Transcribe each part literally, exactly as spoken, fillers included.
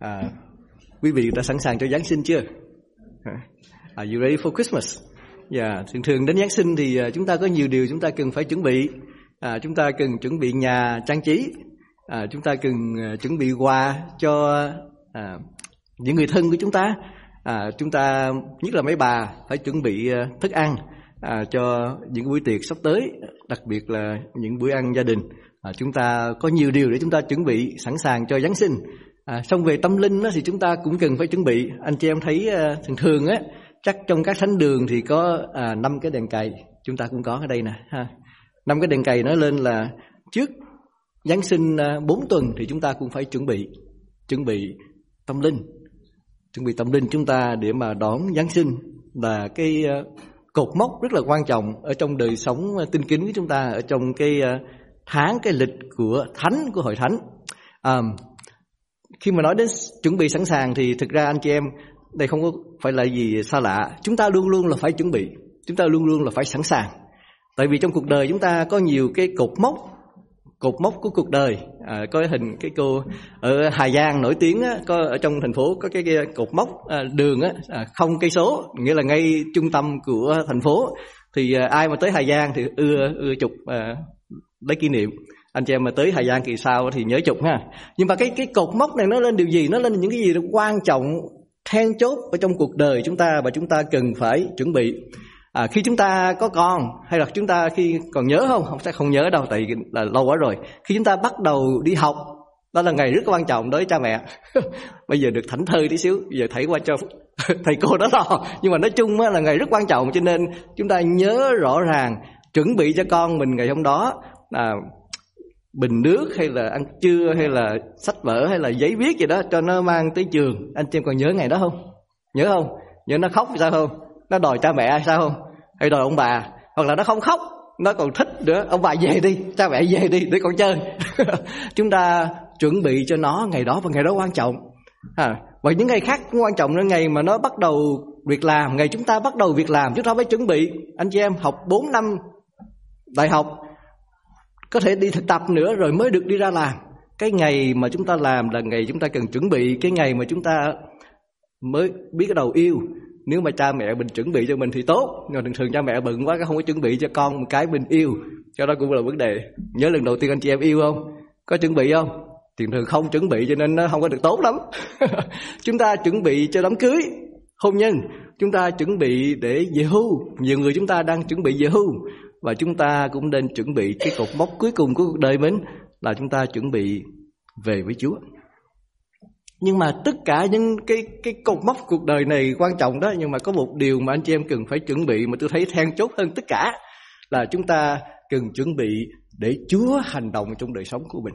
À, quý vị đã sẵn sàng cho Giáng sinh chưa? Are you ready for Christmas? Yeah, thường thường đến Giáng sinh thì chúng ta có nhiều điều chúng ta cần phải chuẩn bị. À, chúng ta cần chuẩn bị nhà trang trí. À, chúng ta cần uh, chuẩn bị quà cho uh, những người thân của chúng ta. À, chúng ta, nhất là mấy bà, phải chuẩn bị uh, thức ăn à, cho những buổi tiệc sắp tới, đặc biệt là những bữa ăn gia đình. À, chúng ta có nhiều điều để chúng ta chuẩn bị sẵn sàng cho Giáng sinh. À, xong về tâm linh đó, thì chúng ta cũng cần phải chuẩn bị. Anh chị em thấy uh, thường thường á, chắc trong các thánh đường thì có năm uh, cái đèn cày. Chúng ta cũng có ở đây nè ha. Năm cái đèn cày nói lên là trước Giáng sinh bốn uh, tuần thì chúng ta cũng phải chuẩn bị chuẩn bị tâm linh, chuẩn bị tâm linh chúng ta để mà đón Giáng sinh, là cái uh, cột mốc rất là quan trọng ở trong đời sống uh, tinh kính của chúng ta, ở trong cái uh, tháng cái lịch của thánh của hội thánh. À, khi mà nói đến chuẩn bị sẵn sàng thì thực ra anh chị em đây không có phải là gì xa lạ. Chúng ta luôn luôn là phải chuẩn bị, chúng ta luôn luôn là phải sẵn sàng. Tại vì trong cuộc đời chúng ta có nhiều cái cột mốc, cột mốc của cuộc đời. À, có hình cái cô ở Hà Giang nổi tiếng á, có ở trong thành phố có cái, cái cột mốc à, đường á, à, không cây số, nghĩa là ngay trung tâm của thành phố. Thì à, ai mà tới Hà Giang thì ưa ưa chụp à, lấy kỷ niệm. Anh chị em mà tới Hà Giang kỳ sau thì nhớ chụp ha. Nhưng mà cái cái cột mốc này nó lên điều gì? Nó lên những cái gì quan trọng, then chốt ở trong cuộc đời chúng ta và chúng ta cần phải chuẩn bị. À, khi chúng ta có con, hay là chúng ta khi còn nhớ không? Không, sẽ không nhớ đâu, tại là lâu quá rồi. Khi chúng ta bắt đầu đi học, đó là ngày rất quan trọng đối với cha mẹ. Bây giờ được thảnh thơi tí xíu, bây giờ thầy qua cho thầy cô đó lo. Nhưng mà nói chung là ngày rất quan trọng, cho nên chúng ta nhớ rõ ràng chuẩn bị cho con mình ngày hôm đó là bình nước hay là ăn trưa hay là sách vở hay là giấy viết gì đó cho nó mang tới trường. Anh chị em còn nhớ ngày đó không? Nhớ không? Nhớ nó khóc sao không? Nó đòi cha mẹ sao không? Hay đòi ông bà? Hoặc là nó không khóc, nó còn thích nữa. Ông bà về đi, cha mẹ về đi để con chơi. Chúng ta chuẩn bị cho nó ngày đó, và ngày đó quan trọng. À, và những ngày khác cũng quan trọng nữa. Ngày mà nó bắt đầu việc làm, ngày chúng ta bắt đầu việc làm, chúng ta phải chuẩn bị. Anh chị em học bốn năm đại học, có thể đi thực tập nữa rồi mới được đi ra làm. Cái ngày mà chúng ta làm là ngày chúng ta cần chuẩn bị. Cái ngày mà chúng ta mới biết cái đầu yêu. Nếu mà cha mẹ mình chuẩn bị cho mình thì tốt, nhưng thường thường cha mẹ bận quá, không có chuẩn bị cho con một cái mình yêu, cho đó cũng là vấn đề. Nhớ lần đầu tiên anh chị em yêu không? Có chuẩn bị không? Thường thường không chuẩn bị cho nên nó không có được tốt lắm. Chúng ta chuẩn bị cho đám cưới, hôn nhân. Chúng ta chuẩn bị để về hưu. Nhiều người chúng ta đang chuẩn bị về hưu. Và chúng ta cũng nên chuẩn bị cái cột mốc cuối cùng của cuộc đời mình, là chúng ta chuẩn bị về với Chúa. Nhưng mà tất cả những cái cái cột mốc cuộc đời này quan trọng đó, nhưng mà có một điều mà anh chị em cần phải chuẩn bị mà tôi thấy then chốt hơn tất cả, là chúng ta cần chuẩn bị để Chúa hành động trong đời sống của mình.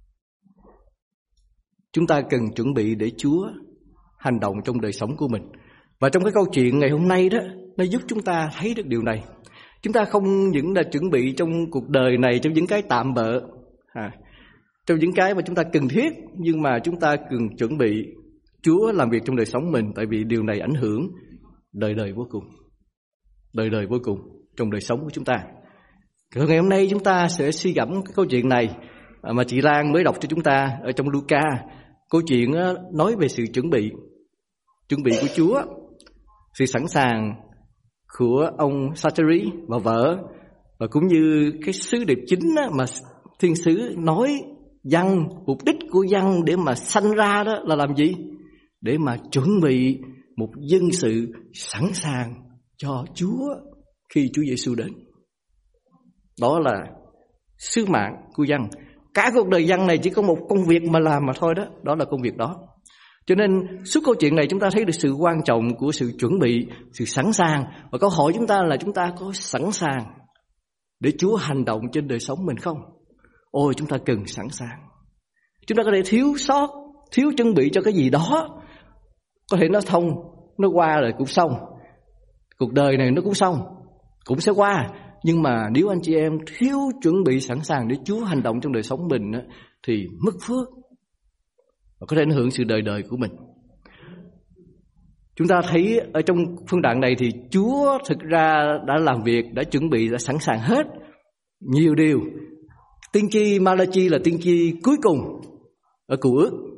Chúng ta cần chuẩn bị để Chúa hành động trong đời sống của mình. Và trong cái câu chuyện ngày hôm nay đó, nó giúp chúng ta thấy được điều này. Chúng ta không những là chuẩn bị trong cuộc đời này, trong những cái tạm bợ, à, trong những cái mà chúng ta cần thiết, nhưng mà chúng ta cần chuẩn bị Chúa làm việc trong đời sống mình. Tại vì điều này ảnh hưởng đời đời vô cùng, đời đời vô cùng trong đời sống của chúng ta. Rồi ngày hôm nay chúng ta sẽ suy gẫm cái câu chuyện này mà chị Lan mới đọc cho chúng ta ở trong Luca. Câu chuyện nói về sự chuẩn bị, chuẩn bị của Chúa, sự sẵn sàng của ông Zachary và vợ, và cũng như cái sứ điệp chính mà thiên sứ nói dân, mục đích của dân để mà sanh ra đó là làm gì? Để mà chuẩn bị một dân sự sẵn sàng cho Chúa khi Chúa Giêsu đến. Đó là sứ mạng của dân. Cả cuộc đời dân này chỉ có một công việc mà làm mà thôi đó, đó là công việc đó. Cho nên suốt câu chuyện này chúng ta thấy được sự quan trọng của sự chuẩn bị, sự sẵn sàng. Và câu hỏi chúng ta là chúng ta có sẵn sàng để Chúa hành động trên đời sống mình không? Ôi, chúng ta cần sẵn sàng. Chúng ta có thể thiếu sót, thiếu chuẩn bị cho cái gì đó. Có thể nó thông, nó qua rồi cũng xong. Cuộc đời này nó cũng xong, cũng sẽ qua. Nhưng mà nếu anh chị em thiếu chuẩn bị sẵn sàng để Chúa hành động trong đời sống mình thì mất phước, và có thể ảnh hưởng sự đời đời của mình. Chúng ta thấy ở trong phân đoạn này thì Chúa thực ra đã làm việc, đã chuẩn bị, đã sẵn sàng hết nhiều điều. Tiên tri Malachi là tiên tri cuối cùng ở Cựu Ước,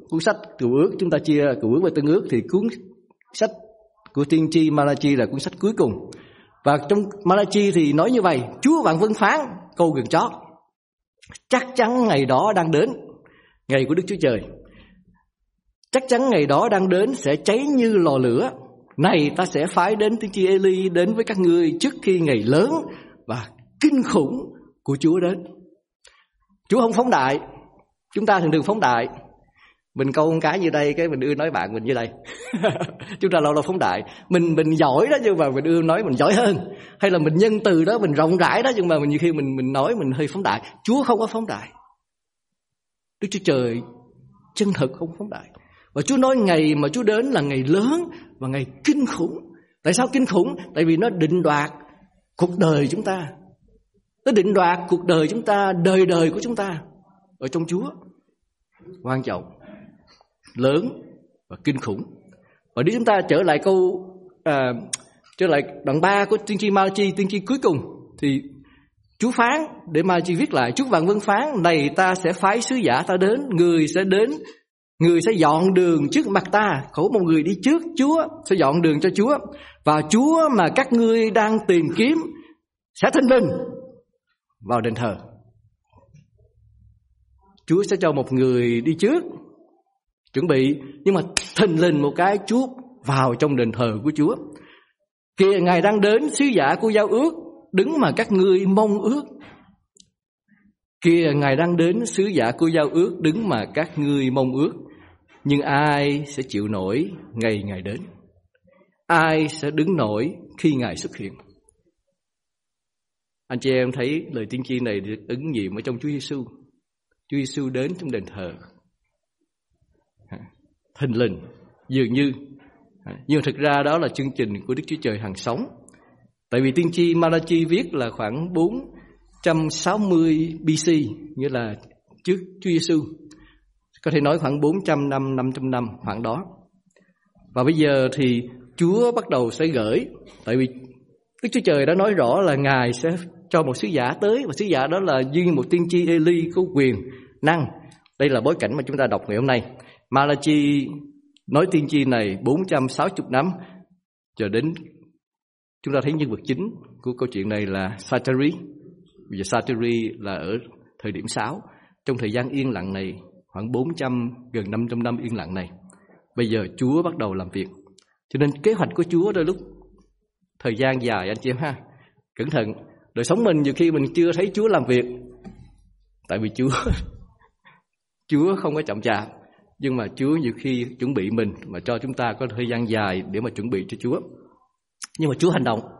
cuốn sách Cựu Ước, chúng ta chia Cựu Ước và Tân Ước, thì cuốn sách của tiên tri Malachi là cuốn sách cuối cùng. Và trong Malachi thì nói như vậy: Chúa vạn vân phán, câu gần chót, chắc chắn ngày đó đang đến, ngày của Đức Chúa Trời. Chắc chắn ngày đó đang đến, sẽ cháy như lò lửa. Này, ta sẽ phái đến tiên tri Eli đến với các ngươi trước khi ngày lớn và kinh khủng của Chúa đến. Chúa không phóng đại. Chúng ta thường thường phóng đại. Mình câu một cái như đây, cái mình ưa nói bạn mình như đây. Chúng ta lâu lâu phóng đại. Mình mình giỏi đó, nhưng mà mình ưa nói mình giỏi hơn. Hay là mình nhân từ đó, mình rộng rãi đó, nhưng mà mình nhiều khi mình mình nói mình hơi phóng đại. Chúa không có phóng đại. Đức Chúa Trời chân thực, không phóng đại. Và Chúa nói ngày mà Chúa đến là ngày lớn và ngày kinh khủng. Tại sao kinh khủng? Tại vì nó định đoạt cuộc đời chúng ta. Nó định đoạt cuộc đời chúng ta, đời đời của chúng ta ở trong Chúa. Quan trọng, lớn và kinh khủng. Và nếu chúng ta trở lại câu à, trở lại đoạn ba của tiên tri Malachi, tiên tri cuối cùng, thì Chúa phán, để Malachi viết lại: Chúa vạn vân phán, này ta sẽ phái sứ giả ta đến, người sẽ đến, người sẽ dọn đường trước mặt ta. Khổ một người đi trước Chúa, sẽ dọn đường cho Chúa. Và Chúa mà các ngươi đang tìm kiếm sẽ thình lình vào đền thờ. Chúa sẽ cho một người đi trước chuẩn bị, nhưng mà thình lình một cái Chúa vào trong đền thờ của Chúa. Kìa Ngài đang đến, sứ giả của giao ước, đứng mà các ngươi mong ước. Kìa Ngài đang đến, sứ giả của giao ước, đứng mà các ngươi mong ước. Nhưng ai sẽ chịu nổi ngày Ngài đến? Ai sẽ đứng nổi khi Ngài xuất hiện? Anh chị em thấy lời tiên tri này được ứng nghiệm ở trong Chúa Giêsu. Chúa Giêsu đến trong đền thờ thình lình, dường như. Nhưng thực ra đó là chương trình của Đức Chúa Trời hằng sống. Tại vì tiên tri Malachi viết là khoảng bốn trăm sáu mươi bê xê, nghĩa là trước Chúa Giêsu. Có thể nói khoảng bốn trăm năm, năm trăm năm, khoảng đó. Và bây giờ thì Chúa bắt đầu sẽ gửi. Tại vì Đức Chúa Trời đã nói rõ là Ngài sẽ cho một sứ giả tới. Và sứ giả đó là duy một tiên tri Eli có quyền, năng. Đây là bối cảnh mà chúng ta đọc ngày hôm nay. Malachi nói tiên tri này bốn trăm sáu mươi năm, cho đến chúng ta thấy nhân vật chính của câu chuyện này là Satari. Bây giờ Satari là ở thời điểm sáu. Trong thời gian yên lặng này, khoảng bốn trăm, gần năm trăm năm yên lặng này, bây giờ Chúa bắt đầu làm việc. Cho nên kế hoạch của Chúa đôi lúc thời gian dài, anh chị em ha. Cẩn thận, đời sống mình nhiều khi mình chưa thấy Chúa làm việc. Tại vì Chúa Chúa không có chậm chạp. Nhưng mà Chúa nhiều khi chuẩn bị mình, mà cho chúng ta có thời gian dài để mà chuẩn bị cho Chúa. Nhưng mà Chúa hành động.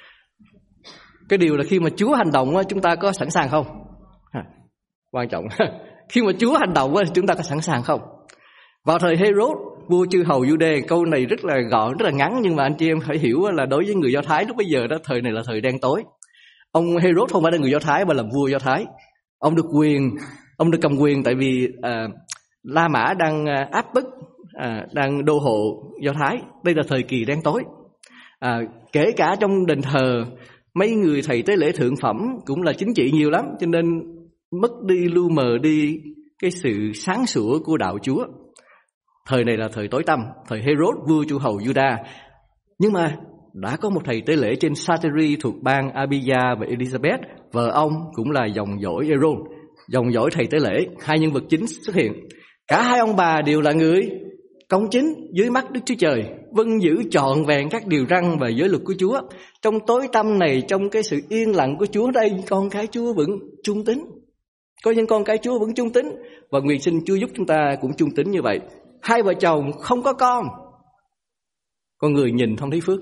Cái điều là khi mà Chúa hành động, chúng ta có sẵn sàng không? Quan trọng. Khi mà Chúa hành động, chúng ta có sẵn sàng không? Vào thời Herod, vua chư hầu Giu-đê, câu này rất là gọn, rất là ngắn, nhưng mà anh chị em phải hiểu là đối với người Do Thái lúc bây giờ đó, thời này là thời đen tối. Ông Herod không phải là người Do Thái mà là vua Do Thái. Ông được quyền, ông được cầm quyền tại vì à, La Mã đang áp bức, à, đang đô hộ Do Thái. Đây là thời kỳ đen tối. À, kể cả trong đền thờ, mấy người thầy tế lễ thượng phẩm cũng là chính trị nhiều lắm, cho nên mất đi, lu mờ đi cái sự sáng sủa của đạo Chúa. Thời này là thời tối tăm, thời Herod, vua chư hầu Juda. Nhưng mà đã có một thầy tế lễ trên Satari thuộc bang Abia và Elizabeth, vợ ông cũng là dòng dõi Aaron, dòng dõi thầy tế lễ. Hai nhân vật chính xuất hiện. Cả hai ông bà đều là người công chính dưới mắt Đức Chúa Trời, vâng giữ trọn vẹn các điều răn và giới luật của Chúa. Trong tối tăm này, trong cái sự yên lặng của Chúa đây, con cái Chúa vẫn trung tín. Có những con cái Chúa vẫn trung tín, và nguyện xin Chúa giúp chúng ta cũng trung tín như vậy. Hai vợ chồng không có con, con người nhìn không thấy phước,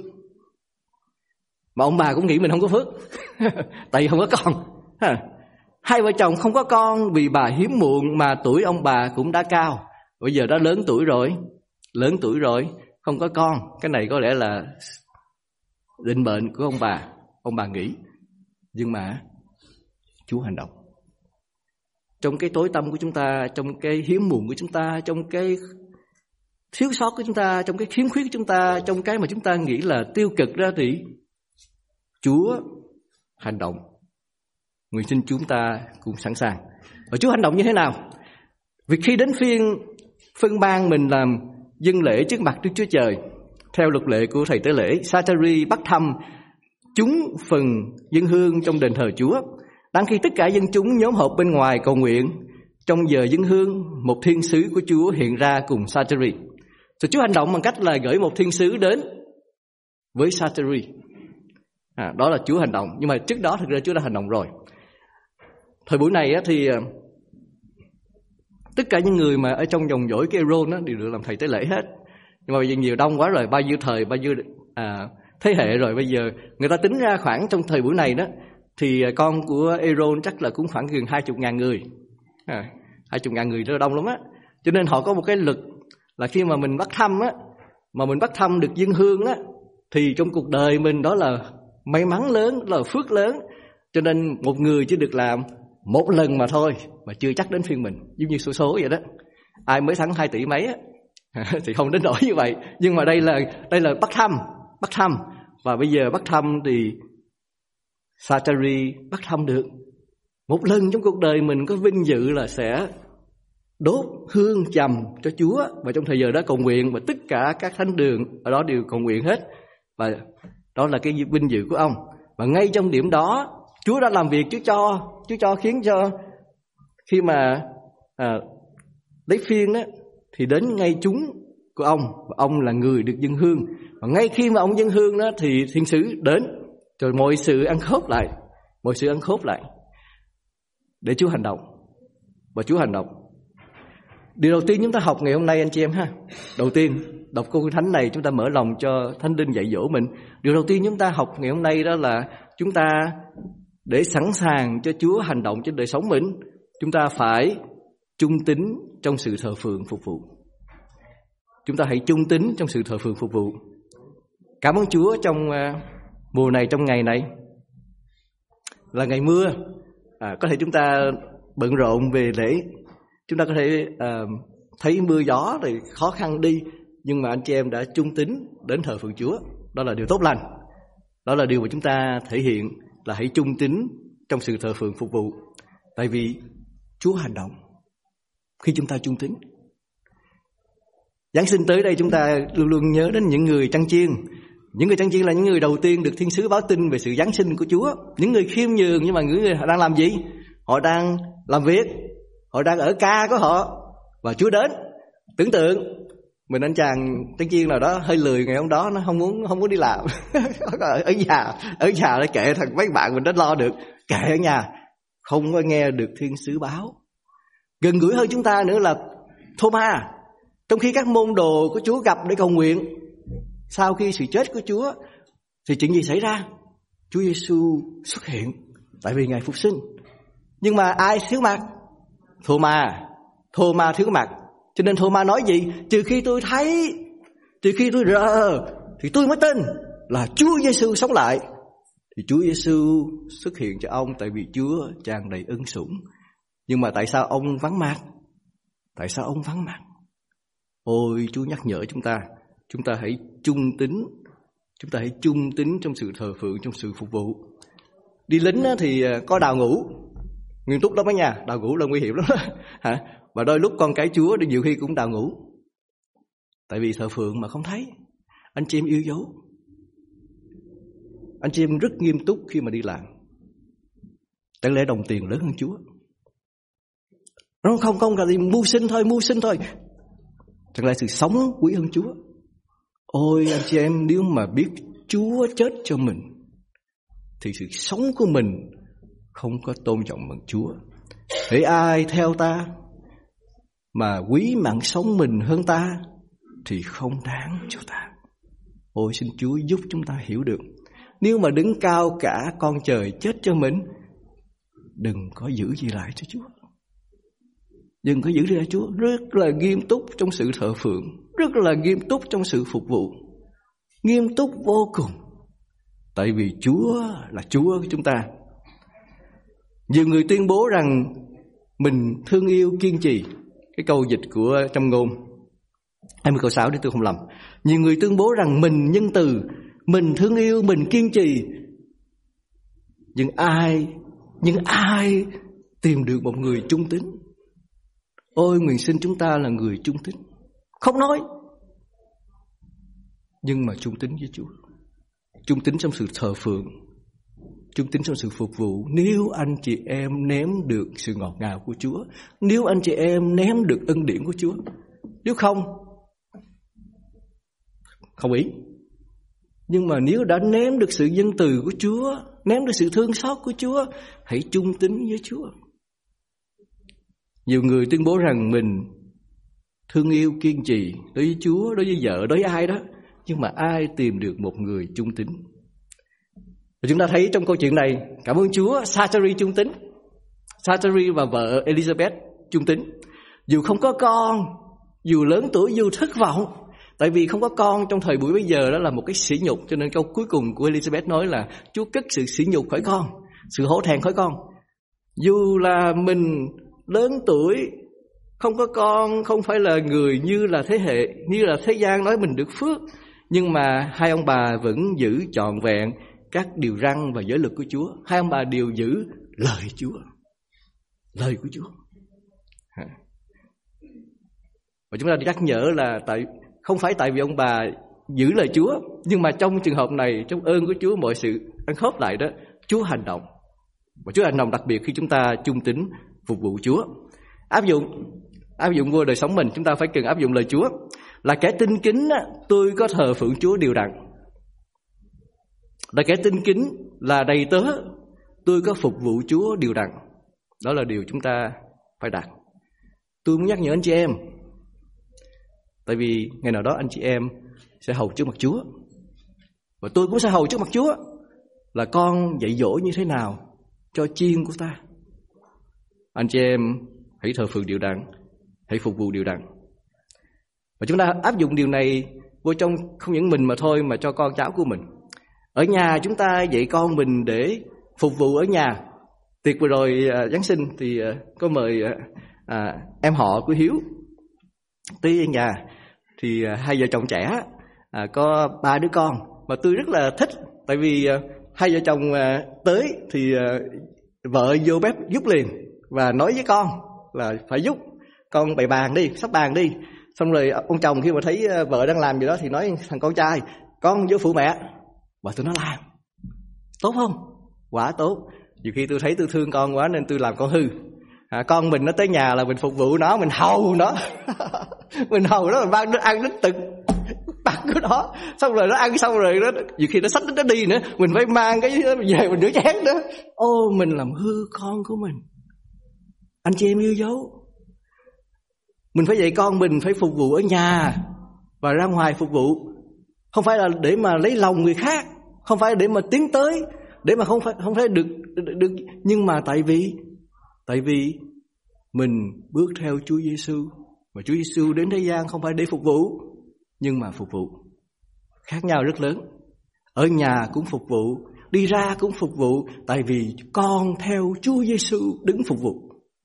mà ông bà cũng nghĩ mình không có phước tại vì không có con. Hai vợ chồng không có con vì bà hiếm muộn, mà tuổi ông bà cũng đã cao, bây giờ đã lớn tuổi rồi, lớn tuổi rồi không có con. Cái này có lẽ là định mệnh của ông bà, ông bà nghĩ. Nhưng mà Chúa hành động. Trong cái tối tăm của chúng ta, trong cái hiếm muộn của chúng ta, trong cái thiếu sót của chúng ta, trong cái khiếm khuyết của chúng ta, trong cái mà chúng ta nghĩ là tiêu cực ra, thì Chúa hành động. Nguyện xin chúng ta cũng sẵn sàng. Và Chúa hành động như thế nào? Vì khi đến phiên phân ban mình làm dâng lễ trước mặt Đức Chúa Trời. Theo luật lệ của thầy tế lễ, Zachary bắt thăm chúng phần dâng hương trong đền thờ Chúa. Đang khi tất cả dân chúng nhóm họp bên ngoài cầu nguyện, trong giờ dâng hương, một thiên sứ của Chúa hiện ra cùng Zachary. Rồi Chúa hành động bằng cách là gửi một thiên sứ đến với Zachary. À, đó là Chúa hành động. Nhưng mà trước đó thực ra Chúa đã hành động rồi. Thời buổi này á, thì tất cả những người mà ở trong dòng dõi cái Aaron á, đều được làm thầy tế lễ hết. Nhưng mà bây giờ nhiều đông quá rồi, bao nhiêu thời, bao nhiêu à, thế hệ rồi. Bây giờ người ta tính ra khoảng trong thời buổi này đó, thì con của Aaron chắc là cũng khoảng gần hai mươi ngàn người. À, hai mươi ngàn người rất là đông lắm á. Cho nên họ có một cái luật là khi mà mình bắt thăm á, mà mình bắt thăm được dâng hương á, thì trong cuộc đời mình đó là may mắn lớn, đó là phước lớn. Cho nên một người chỉ được làm một lần mà thôi, mà chưa chắc đến phiên mình, giống như số số vậy đó. Ai mới thắng hai tỷ mấy á thì không đến nỗi như vậy. Nhưng mà đây là đây là bắt thăm, bắt thăm. Và bây giờ bắt thăm thì Zachary bắt thăm được. Một lần trong cuộc đời mình có vinh dự là sẽ đốt hương trầm cho Chúa. Và trong thời giờ đó cầu nguyện, và tất cả các thánh đường ở đó đều cầu nguyện hết. Và đó là cái vinh dự của ông. Và ngay trong điểm đó, Chúa đã làm việc. Chúa cho, Chúa cho khiến cho khi mà à, lấy phiên đó, thì đến ngay chúng của ông, và ông là người được dâng hương. Và ngay khi mà ông dâng hương đó thì thiên sứ đến, rồi mọi sự ăn khớp lại, mọi sự ăn khớp lại để Chúa hành động. Và Chúa hành động. Điều đầu tiên chúng ta học ngày hôm nay anh chị em ha. Đầu tiên, đọc câu thánh này chúng ta mở lòng cho Thánh Linh dạy dỗ mình. Điều đầu tiên chúng ta học ngày hôm nay đó là chúng ta để sẵn sàng cho Chúa hành động trên đời sống mình, chúng ta phải trung tín trong sự thờ phượng phục vụ. Chúng ta hãy trung tín trong sự thờ phượng phục vụ. Cảm ơn Chúa trong uh, mùa này, trong ngày này là ngày mưa. À, có thể chúng ta bận rộn về lễ, chúng ta có thể uh, thấy mưa gió thì khó khăn đi, nhưng mà anh chị em đã trung tín đến thờ phượng Chúa. Đó là điều tốt lành. Đó là điều mà chúng ta thể hiện là hãy trung tín trong sự thờ phượng phục vụ. Tại vì Chúa hành động khi chúng ta trung tín. Giáng sinh tới đây chúng ta luôn luôn nhớ đến những người chăn chiên. Những người chăn chiên là những người đầu tiên được thiên sứ báo tin về sự Giáng sinh của Chúa. Những người khiêm nhường, nhưng mà những người họ đang làm gì? Họ đang làm việc, họ đang ở ca của họ, và Chúa đến. Tưởng tượng mình anh chàng chăn chiên nào đó hơi lười ngày hôm đó, nó không muốn không muốn đi làm ở nhà ở nhà nó kệ thằng mấy bạn mình đã lo được, kệ ở nhà, không có nghe được thiên sứ báo. Gần gũi hơn chúng ta nữa là Thomas. Trong khi các môn đồ của Chúa gặp để cầu nguyện sau khi sự chết của Chúa, thì chuyện gì xảy ra? Chúa Giêsu xuất hiện, tại vì Ngài phục sinh. Nhưng mà ai thiếu mặt? Thomas. Thomas thiếu mặt. Cho nên Thomas nói gì? Trừ khi tôi thấy, trừ khi tôi rờ, thì tôi mới tin là Chúa Giêsu sống lại. Thì Chúa Giêsu xuất hiện cho ông, tại vì Chúa tràn đầy ân sủng. Nhưng mà tại sao ông vắng mặt? Tại sao ông vắng mặt? Ôi, Chúa nhắc nhở chúng ta, chúng ta hãy trung tín, chúng ta hãy trung tín trong sự thờ phượng, trong sự phục vụ. Đi lính thì có đào ngũ, nghiêm túc lắm đó nha, đào ngũ là nguy hiểm lắm đó. Hả? Và đôi lúc con cái Chúa nhiều khi cũng đào ngũ, tại vì thờ phượng mà không thấy. Anh chị em yêu dấu, anh chị em rất nghiêm túc khi mà đi làm. Chẳng lẽ đồng tiền lớn hơn Chúa? Nó không không là gì mưu sinh thôi, mưu sinh thôi. Chẳng lẽ sự sống quý hơn Chúa? Ôi anh chị em, nếu mà biết Chúa chết cho mình, thì sự sống của mình không có tôn trọng bằng Chúa. Hễ ai theo ta mà quý mạng sống mình hơn ta, thì không đáng cho ta. Ôi xin Chúa giúp chúng ta hiểu được. Nếu mà đứng cao cả con trời chết cho mình, đừng có giữ gì lại cho Chúa. Đừng có giữ gì lại Chúa. Rất là nghiêm túc trong sự thờ phượng, rất là nghiêm túc trong sự phục vụ, nghiêm túc vô cùng. Tại vì Chúa là Chúa của chúng ta. Nhiều người tuyên bố rằng mình thương yêu kiên trì. Cái câu dịch của trong Ngôn hai mươi câu sáu, để tôi không lầm. Nhiều người tuyên bố rằng mình nhân từ, mình thương yêu, mình kiên trì. Nhưng ai, nhưng ai tìm được một người trung tín? Ôi nguyện xin chúng ta là người trung tín. không nói. Nhưng mà trung tín với Chúa, trung tín trong sự thờ phượng, trung tín trong sự phục vụ. Nếu anh chị em nếm được sự ngọt ngào của Chúa, nếu anh chị em nếm được ân điển của Chúa, nếu không, không ý. Nhưng mà nếu đã nếm được sự nhân từ của Chúa, nếm được sự thương xót của Chúa, hãy trung tín với Chúa. Nhiều người tuyên bố rằng mình thương yêu kiên trì đối với Chúa, đối với vợ, đối với ai đó, nhưng mà ai tìm được một người trung tín? Và chúng ta thấy trong câu chuyện này, cảm ơn Chúa, Zachary trung tín. Zachary và vợ Elizabeth trung tín. Dù không có con, dù lớn tuổi, dù thất vọng, tại vì không có con trong thời buổi bây giờ đó là một cái sỉ nhục, cho nên câu cuối cùng của Elizabeth nói là Chúa cất sự sỉ nhục khỏi con, sự hổ thẹn khỏi con. Dù là mình lớn tuổi, không có con, không phải là người như là thế hệ, như là thế gian nói mình được phước, nhưng mà hai ông bà vẫn giữ trọn vẹn các điều răn và giới luật của Chúa. Hai ông bà đều giữ lời Chúa, lời của Chúa. Và chúng ta nhắc nhở là tại không phải tại vì ông bà giữ lời Chúa, nhưng mà trong trường hợp này, trong ơn của Chúa, mọi sự ăn khớp lại đó, Chúa hành động. Và Chúa hành động đặc biệt khi chúng ta trung tín phục vụ Chúa. Áp dụng áp dụng vô đời sống mình, chúng ta phải cần áp dụng lời Chúa. Là kẻ tin kính, tôi có thờ phượng Chúa đều đặn. Là kẻ tin kính, là đầy tớ, tôi có phục vụ Chúa đều đặn. Đó là điều chúng ta phải đạt. Tôi muốn nhắc nhở anh chị em, tại vì ngày nào đó anh chị em sẽ hầu trước mặt Chúa, và tôi cũng sẽ hầu trước mặt Chúa, là con dạy dỗ như thế nào cho chiên của ta. Anh chị em hãy thờ phượng đều đặn, hãy phục vụ đều đặn. Và chúng ta áp dụng điều này vô trong không những mình mà thôi, mà cho con cháu của mình. Ở nhà chúng ta dạy con mình để phục vụ ở nhà. Tiệc vừa rồi à, Giáng sinh thì à, có mời à, em họ của Hiếu tới nhà. Thì à, hai vợ chồng trẻ à, có ba đứa con, mà tôi rất là thích. Tại vì à, hai vợ chồng à, tới thì à, vợ vô bếp giúp liền và nói với con là phải giúp con bày bàn đi, sắp bàn đi. Xong rồi ông chồng khi mà thấy vợ đang làm gì đó thì nói thằng con trai, con vô phụ mẹ. Và tôi nói làm. Tốt không? Quả tốt. Nhiều khi tôi thấy tôi thương con quá nên tôi làm con hư. À, con mình nó tới nhà là mình phục vụ nó, mình hầu nó. Mình hầu nó, mình mang nó ăn đến từng tặng của nó. Xong rồi nó ăn xong rồi đó, nhiều khi nó xách nó đi nữa, mình phải mang cái về mình rửa chén nữa. Ô, mình làm hư con của mình. Anh chị em yêu dấu. Mình phải dạy con mình phải phục vụ ở nhà và ra ngoài phục vụ. Không phải là để mà lấy lòng người khác, không phải để mà tiến tới, để mà không phải không phải được, được, được nhưng mà tại vì tại vì mình bước theo Chúa Giêsu, và Chúa Giêsu đến thế gian không phải để phục vụ, nhưng mà phục vụ. Khác nhau rất lớn. Ở nhà cũng phục vụ, đi ra cũng phục vụ, tại vì con theo Chúa Giêsu đứng phục vụ.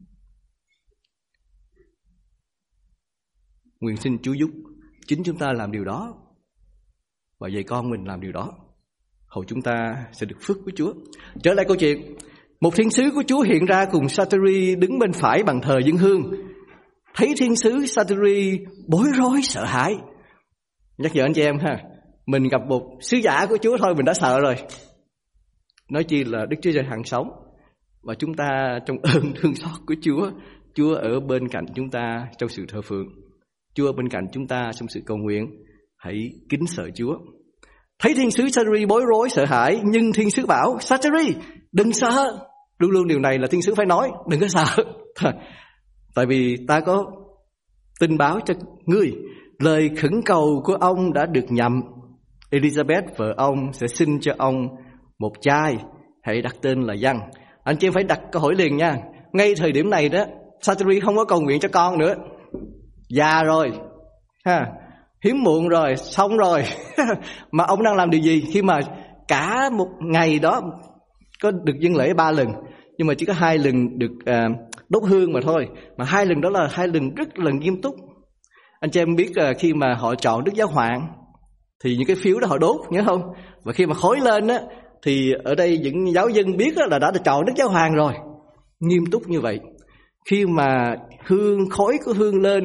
Nguyện xin Chúa giúp chính chúng ta làm điều đó, và dạy con mình làm điều đó, hầu chúng ta sẽ được phước của Chúa. Trở lại câu chuyện, một thiên sứ của Chúa hiện ra cùng Zachary đứng bên phải bàn thờ dâng hương. Thấy thiên sứ, Zachary bối rối sợ hãi. Nhắc nhở anh chị em ha, mình gặp một sứ giả của Chúa thôi mình đã sợ rồi, nói chi là Đức Chúa Trời hằng sống. Và chúng ta trong ơn thương xót của Chúa, Chúa ở bên cạnh chúng ta trong sự thờ phượng, Chúa ở bên cạnh chúng ta trong sự cầu nguyện. Hãy kính sợ Chúa. Thấy thiên sứ, Zachary bối rối sợ hãi, nhưng thiên sứ bảo Zachary đừng sợ. Luôn luôn điều này là thiên sứ phải nói, đừng có sợ. Tại vì ta có tin báo cho ngươi, lời khẩn cầu của ông đã được nhậm. Elizabeth vợ ông sẽ sinh cho ông một trai, hãy đặt tên là Giăng. Anh chị em phải đặt câu hỏi liền nha. Ngay thời điểm này đó, Zachary không có cầu nguyện cho con nữa, già rồi ha, hiếm muộn rồi, xong rồi. Mà ông đang làm điều gì khi mà cả một ngày đó có được dâng lễ ba lần, nhưng mà chỉ có hai lần được à, đốt hương mà thôi. Mà hai lần đó là hai lần rất là nghiêm túc. Anh chị em biết à, khi mà họ chọn Đức Giáo Hoàng thì những cái phiếu đó họ đốt, nhớ không? Và khi mà khói lên á, thì ở đây những giáo dân biết là đã chọn Đức Giáo Hoàng rồi. Nghiêm túc như vậy. Khi mà hương khói của hương lên đó,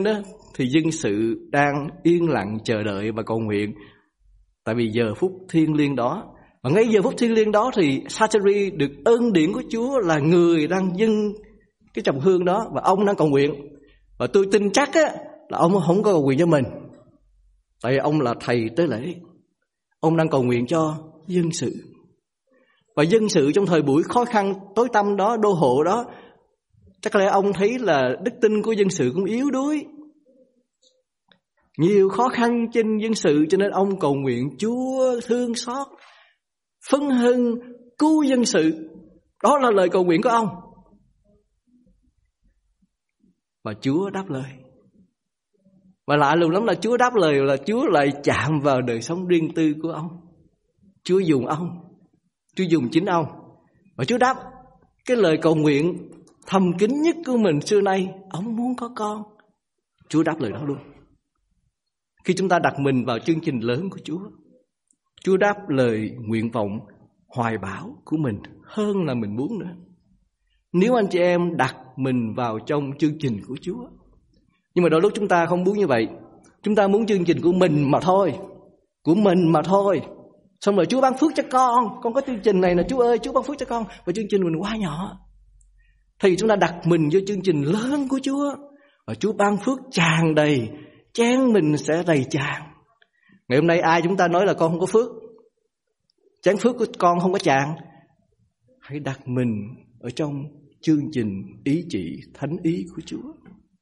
thì dân sự đang yên lặng chờ đợi và cầu nguyện. Tại vì giờ phút thiêng liêng đó, và ngay giờ phút thiêng liêng đó thì Zachary được ơn điển của Chúa là người đang dâng cái trầm hương đó, và ông đang cầu nguyện. Và tôi tin chắc á, là ông không có cầu nguyện cho mình, tại vì ông là thầy tế lễ. Ông đang cầu nguyện cho dân sự. Và dân sự trong thời buổi khó khăn tối tăm đó, đô hộ đó, chắc lẽ ông thấy là đức tin của dân sự cũng yếu đuối, nhiều khó khăn trên dân sự, cho nên ông cầu nguyện Chúa thương xót, phấn hưng, cứu dân sự. Đó là lời cầu nguyện của ông. Và Chúa đáp lời. Và lạ lùng lắm là Chúa đáp lời là Chúa lại chạm vào đời sống riêng tư của ông. Chúa dùng ông, Chúa dùng chính ông. Và Chúa đáp cái lời cầu nguyện thầm kín nhất của mình xưa nay, ông muốn có con. Chúa đáp lời đó luôn. Khi chúng ta đặt mình vào chương trình lớn của Chúa, Chúa đáp lời nguyện vọng hoài bão của mình hơn là mình muốn nữa. Nếu anh chị em đặt mình vào trong chương trình của Chúa. Nhưng mà đôi lúc chúng ta không muốn như vậy. Chúng ta muốn chương trình của mình mà thôi, của mình mà thôi. Xong rồi Chúa ban phước cho con, con có chương trình này nè, Chúa ơi, Chúa ban phước cho con. Và chương trình mình quá nhỏ. Thì chúng ta đặt mình vô chương trình lớn của Chúa, và Chúa ban phước tràn đầy, chén mình sẽ đầy tràn. Ngày hôm nay ai chúng ta nói là con không có phước, chén phước của con không có tràn. Hãy đặt mình ở trong chương trình ý chỉ thánh ý của Chúa.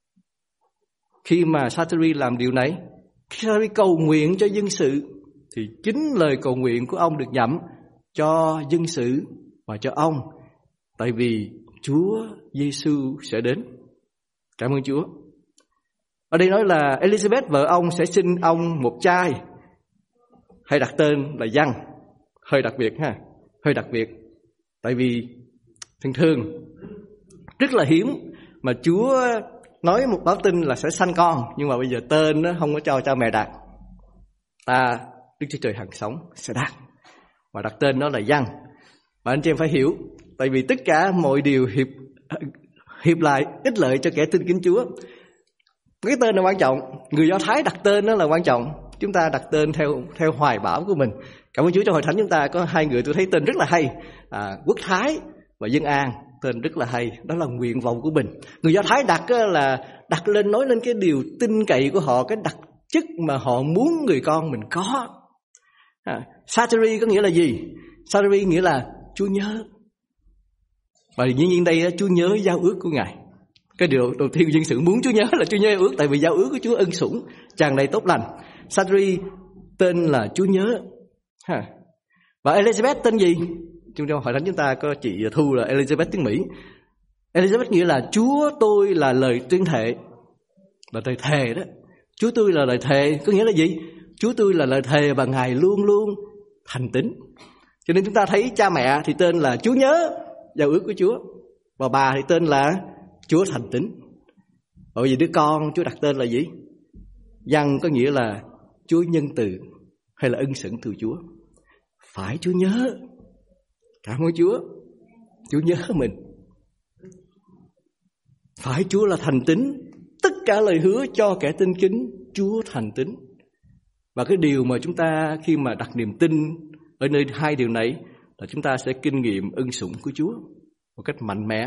Khi mà Zachary làm điều này, khi Zachary cầu nguyện cho dân sự, thì chính lời cầu nguyện của ông được nhậm cho dân sự và cho ông. Tại vì Chúa Giêsu sẽ đến. Cảm ơn Chúa. Ở đây nói là Elizabeth vợ ông sẽ sinh ông một trai, hay đặt tên là Giăng. Hơi đặc biệt ha, hơi đặc biệt. Tại vì thường thường rất là hiếm mà Chúa nói một báo tin là sẽ sanh con, nhưng mà bây giờ tên nó không có cho cha mẹ đặt. Ta Đức Chúa Trời hằng sống sẽ đặt, và đặt tên nó là Giăng. Và anh chị em phải hiểu, tại vì tất cả mọi điều hiệp hiệp lại ích lợi cho kẻ tin kính Chúa. Cái tên là quan trọng. Người Do Thái đặt tên đó là quan trọng. Chúng ta đặt tên theo theo hoài bão của mình. Cảm ơn Chúa, trong hội thánh chúng ta có hai người tôi thấy tên rất là hay, à, Quốc Thái và Dân An. Tên rất là hay, đó là nguyện vọng của mình. Người Do Thái đặt là đặt lên, nói lên cái điều tin cậy của họ, cái đặc chất mà họ muốn người con mình có. à, Zachary có nghĩa là gì? Zachary nghĩa là Chúa nhớ. Và dĩ nhiên đây Chúa nhớ giao ước của Ngài. Cái điều đầu tiên dân sự muốn Chúa nhớ là Chúa nhớ giao ước, tại vì giao ước của Chúa ân sủng, tràn đầy tốt lành. Zachary tên là Chúa nhớ. Ha. Và Elizabeth tên gì? Trong hội thánh chúng ta có chị Thu là Elizabeth tiếng Mỹ. Elizabeth nghĩa là Chúa tôi là lời tuyên thệ, là lời thề đó. Chúa tôi là lời thề có nghĩa là gì? Chúa tôi là lời thề và Ngài luôn luôn thành tín. Cho nên chúng ta thấy cha mẹ thì tên là Chúa nhớ giao ước của Chúa, và bà thì tên là Chúa thành tín. Bởi vì đứa con Chúa đặt tên là gì? Giăng có nghĩa là Chúa nhân từ hay là ân sủng từ Chúa. Phải Chúa nhớ. Cảm ơn Chúa, Chúa nhớ mình. Phải Chúa là thành tín. Tất cả lời hứa cho kẻ tin kính Chúa thành tín. Và cái điều mà chúng ta khi mà đặt niềm tin ở nơi hai điều này là chúng ta sẽ kinh nghiệm ân sủng của Chúa một cách mạnh mẽ.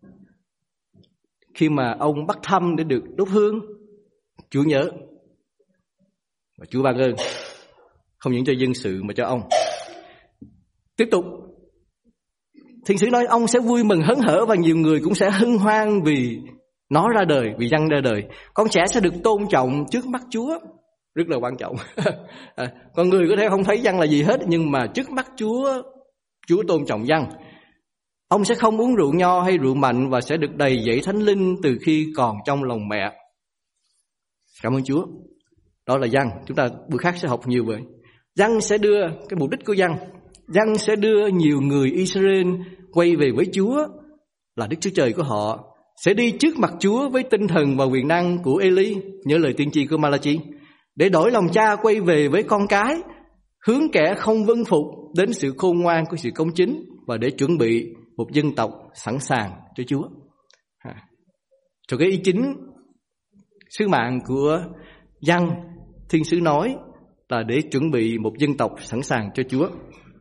Khi mà ông bắt thăm để được đốt hương, Chúa nhớ và Chúa ban ơn, không những cho dân sự mà cho ông. Tiếp tục, Thiên sứ nói ông sẽ vui mừng hớn hở, và nhiều người cũng sẽ hân hoan vì nó ra đời, vì Giăng ra đời. Con trẻ sẽ được tôn trọng trước mắt Chúa. Rất là quan trọng. à, con người có thể không thấy Giăng là gì hết, nhưng mà trước mắt Chúa, Chúa tôn trọng Giăng. Ông sẽ không uống rượu nho hay rượu mạnh, và sẽ được đầy dẫy thánh linh từ khi còn trong lòng mẹ. Cảm ơn Chúa. Đó là Giăng. Chúng ta bữa khác sẽ học nhiều về Giăng. Sẽ đưa cái mục đích của Giăng. Giăng sẽ đưa nhiều người Israel quay về với Chúa là Đức Chúa Trời của họ, sẽ đi trước mặt Chúa với tinh thần và quyền năng của Eli, nhớ lời tiên tri của Malachi, để đổi lòng cha quay về với con cái, hướng kẻ không vâng phục đến sự khôn ngoan của sự công chính, và để chuẩn bị một dân tộc sẵn sàng cho Chúa. À. Rồi cái ý chính Sứ mạng của Giăng thiên sứ nói là để chuẩn bị một dân tộc sẵn sàng cho Chúa.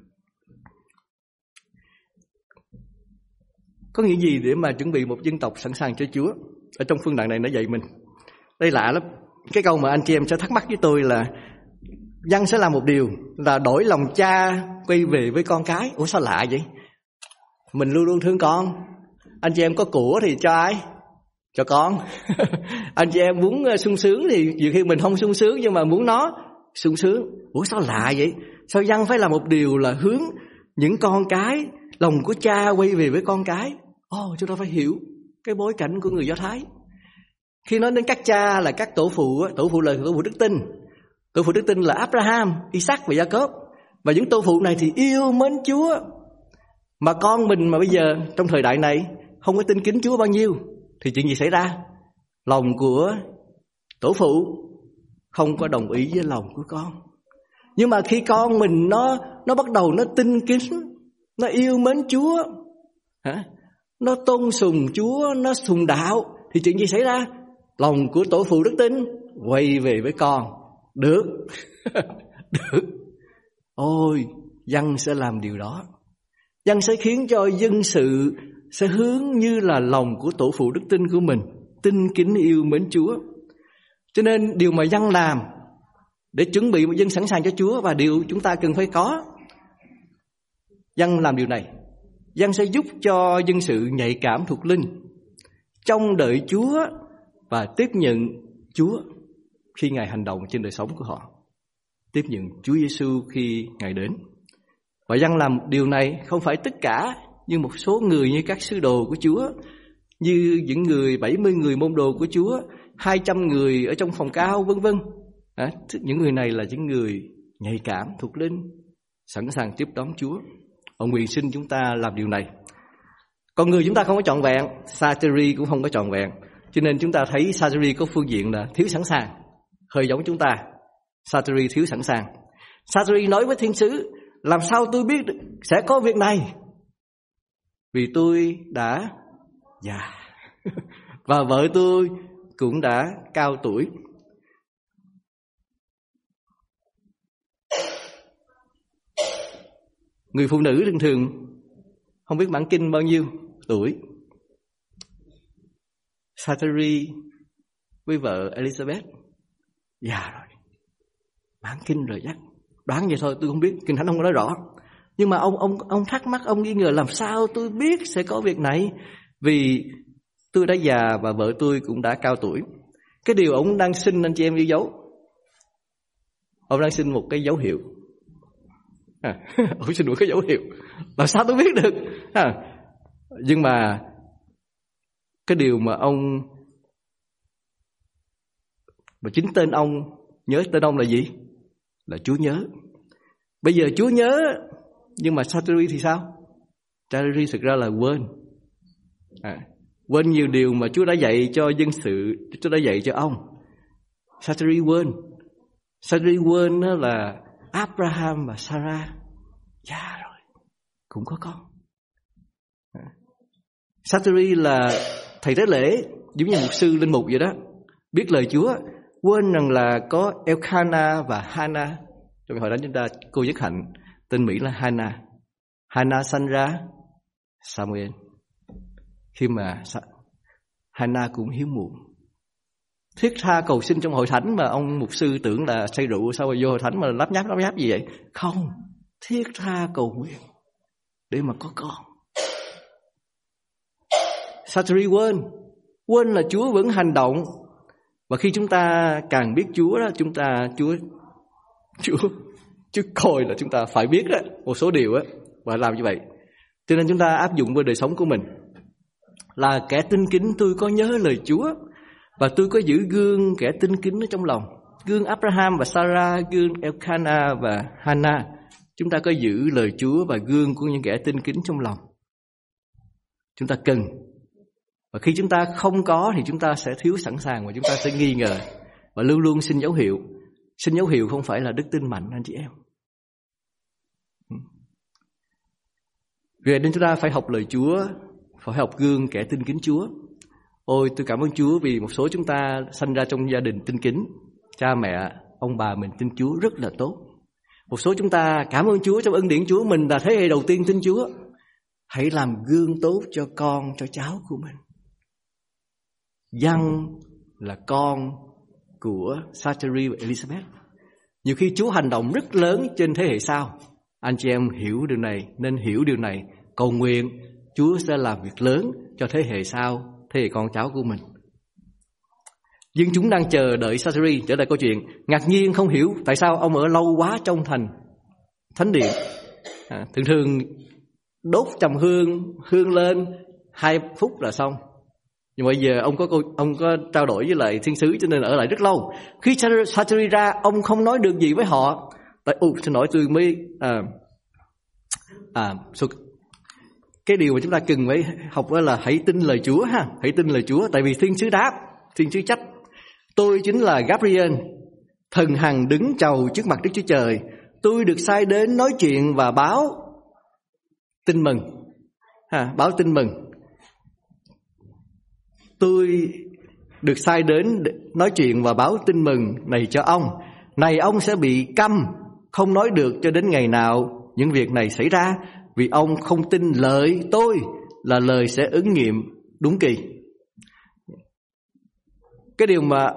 Có nghĩa gì để mà chuẩn bị một dân tộc sẵn sàng cho Chúa? Ở trong phương đoạn này nó dạy mình. Đây lạ lắm. Cái câu mà anh chị em sẽ thắc mắc với tôi là Giăng sẽ làm một điều là đổi lòng cha quay về với con cái. Ủa sao lạ vậy? Mình luôn luôn thương con. Anh chị em có của thì cho ai? Cho con. Anh chị em muốn sung sướng thì nhiều khi mình không sung sướng nhưng mà muốn nó sung sướng. Ủa sao lạ vậy? Sao Giăng phải làm một điều là hướng những con cái, lòng của cha quay về với con cái? Ồ, oh, chúng ta phải hiểu cái bối cảnh của người Do Thái. Khi nói đến các cha là các tổ phụ, tổ phụ là tổ phụ đức tin. Tổ phụ đức tin là Abraham, Isaac và Jacob. Và những tổ phụ này thì yêu mến Chúa. Mà con mình mà bây giờ trong thời đại này không có tin kính Chúa bao nhiêu thì chuyện gì xảy ra? Lòng của tổ phụ không có đồng ý với lòng của con. Nhưng mà khi con mình nó nó bắt đầu nó tin kính, nó yêu mến Chúa, hả? Nó tôn sùng Chúa, nó sùng đạo thì chuyện gì xảy ra? Lòng của tổ phụ đức tin quay về với con. Được. Được. Ôi, Giăng sẽ làm điều đó. Giăng sẽ khiến cho dân sự sẽ hướng như là lòng của tổ phụ đức tin của mình, tin kính yêu mến Chúa. Cho nên điều mà Giăng làm để chuẩn bị một dân sẵn sàng cho Chúa và điều chúng ta cần phải có, Giăng làm điều này. Giăng sẽ giúp cho dân sự nhạy cảm thuộc linh, trông đợi Chúa và tiếp nhận Chúa khi Ngài hành động trên đời sống của họ. Tiếp nhận Chúa Giêsu khi Ngài đến. Và Giăng làm điều này không phải tất cả, nhưng một số người như các sứ đồ của Chúa, như những người bảy mươi người môn đồ của Chúa, hai trăm người ở trong phòng cao vân vân. À, những người này là những người nhạy cảm thuộc linh, sẵn sàng tiếp đón Chúa. Ông nguyện xin chúng ta làm điều này. Con người chúng ta không có trọn vẹn, Sateri cũng không có trọn vẹn. Cho nên chúng ta thấy Sateri có phương diện là thiếu sẵn sàng, hơi giống chúng ta. Sateri thiếu sẵn sàng. Sateri nói với thiên sứ, làm sao tôi biết sẽ có việc này? Vì tôi đã già và vợ tôi cũng đã cao tuổi. Người phụ nữ thường thường không biết mãn kinh bao nhiêu tuổi. Sateri với vợ Elizabeth già rồi, mãn kinh rồi chắc. Đoán vậy thôi, tôi không biết, Kinh Thánh không có nói rõ. Nhưng mà ông ông ông thắc mắc, ông nghi ngờ làm sao tôi biết sẽ có việc này? Vì tôi đã già và vợ tôi cũng đã cao tuổi. Cái điều ông đang xin anh chị em yêu dấu, ông đang xin một cái dấu hiệu. À, ông xin một cái dấu hiệu. Làm sao tôi biết được? À, nhưng mà cái điều mà ông, mà chính tên ông, nhớ tên ông là gì? Là Chúa nhớ. Bây giờ Chúa nhớ, nhưng mà Sateri thì sao? Sateri thực ra là quên. À, quên nhiều điều mà Chúa đã dạy cho dân sự, Chúa đã dạy cho ông. Sateri quên. Sateri quên đó là Abraham và Sarah già rồi, cũng có con. À, Sateri là thầy tế lễ, giống như mục sư linh mục vậy đó, biết lời Chúa, quên rằng là có Elkanah và Hannah. Trong hồi đó chúng ta, cô Nhất Hạnh tên Mỹ là Hannah. Hannah sanh ra Samuel. Khi mà Hannah cũng hiếu muộn, thiết tha cầu xin trong hội thánh, mà ông mục sư tưởng là say rượu sao mà vô hội thánh mà lắp nháp lắp nháp gì vậy? Không, thiết tha cầu nguyện để mà có con. Sateri quên, quên là Chúa vẫn hành động. Và khi chúng ta càng biết Chúa đó, chúng ta Chúa Chúa Chúa coi là chúng ta phải biết đó, một số điều á, và làm như vậy. Cho nên chúng ta áp dụng vào đời sống của mình. Là kẻ tin kính tôi có nhớ lời Chúa, và tôi có giữ gương kẻ tin kính ở trong lòng. Gương Abraham và Sarah, gương Elkanah và Hannah. Chúng ta có giữ lời Chúa và gương của những kẻ tin kính trong lòng. Chúng ta cần. Và khi chúng ta không có thì chúng ta sẽ thiếu sẵn sàng, và chúng ta sẽ nghi ngờ. Và luôn luôn xin dấu hiệu. Xin dấu hiệu không phải là đức tin mạnh anh chị em. Vì nên chúng ta phải học lời Chúa, phải học gương kẻ tin kính Chúa. Ôi tôi cảm ơn Chúa vì một số chúng ta sanh ra trong gia đình tin kính, cha mẹ, ông bà mình tin Chúa rất là tốt. Một số chúng ta cảm ơn Chúa trong ân điển Chúa mình là thế hệ đầu tiên tin Chúa. Hãy làm gương tốt cho con, cho cháu của mình. Giăng là con của Zachary và Elizabeth. Nhiều khi Chúa hành động rất lớn trên thế hệ sau. Anh chị em hiểu điều này, nên hiểu điều này. Cầu nguyện Chúa sẽ làm việc lớn cho thế hệ sau, thế hệ con cháu của mình. Nhưng chúng đang chờ đợi Zachary. Trở lại câu chuyện, ngạc nhiên không hiểu tại sao ông ở lâu quá trong thành thánh điện. à, Thường thường đốt trầm hương, hương lên hai phút là xong. Nhưng bây giờ ông có ông có trao đổi với lại thiên sứ cho nên ở lại rất lâu. Khi Zachary ra, ông không nói được gì với họ. Tại ồ, xin lỗi tôi mới à, à, so, cái điều mà chúng ta cần phải học là hãy tin lời Chúa ha, hãy tin lời Chúa. Tại vì thiên sứ đáp, thiên sứ trách: tôi chính là Gabriel, thần hằng đứng chầu trước mặt Đức Chúa Trời. Tôi được sai đến nói chuyện và báo tin mừng, ha, báo tin mừng. Tôi được sai đến nói chuyện và báo tin mừng này cho ông. Này ông sẽ bị câm, không nói được cho đến ngày nào những việc này xảy ra, vì ông không tin lời tôi là lời sẽ ứng nghiệm đúng kỳ. Cái điều mà